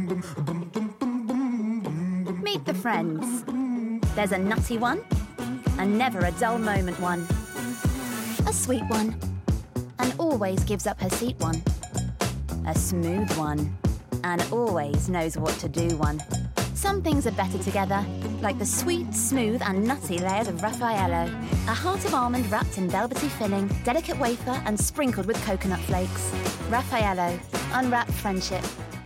Meet the friends. There's a nutty one, and never a dull moment one. A sweet one, and always gives up her seat one. A smooth one, and always knows what to do one. Some things are better together, like the sweet, smooth and nutty layers of Raffaello. A heart of almond wrapped in velvety filling, delicate wafer and sprinkled with coconut flakes. Raffaello, unwrapped friendship.